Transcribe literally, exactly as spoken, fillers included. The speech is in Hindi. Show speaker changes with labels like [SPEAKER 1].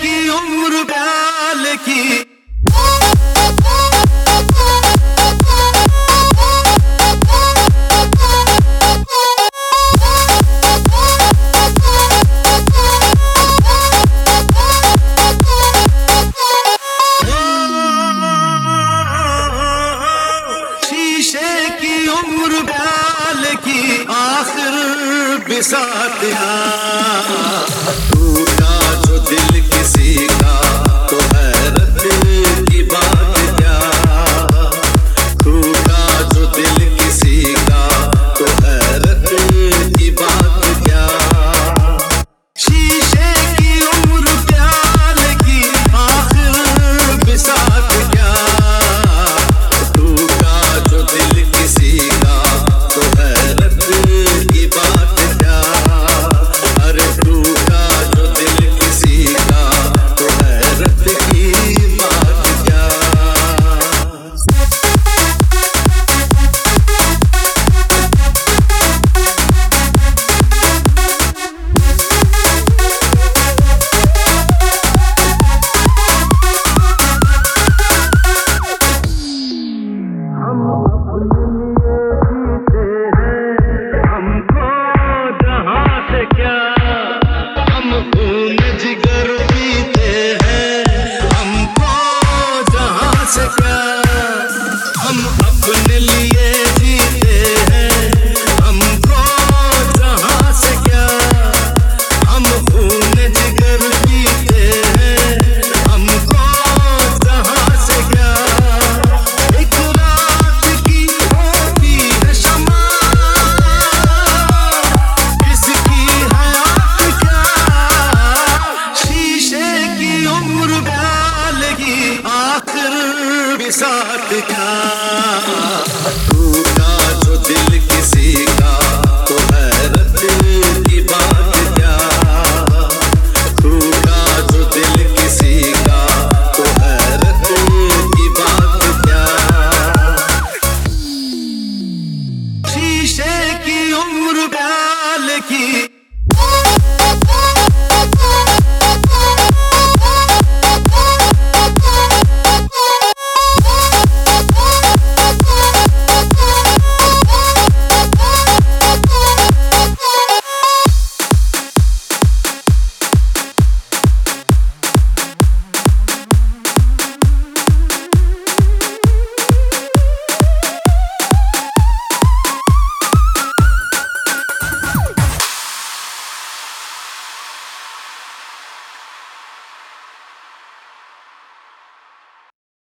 [SPEAKER 1] की उम्र प्याल की। शीशे की उम्र प्याल की आखिर बिसातिया। टूटा जो दिल किसी का तो हैरत की बात क्या। टूटा जो दिल किसी का तो हैरत की बात क्या। शीशे की उम्र प्याल की आखिर बिसात क्या। टूटा जो दिल किसी का तो हैरत की बात क्या। अरे टूटा जो दिल किसी का तो हैरत की बात क्या। हम अपने लिए जीते हैं, हमको जहां से क्या। हम खून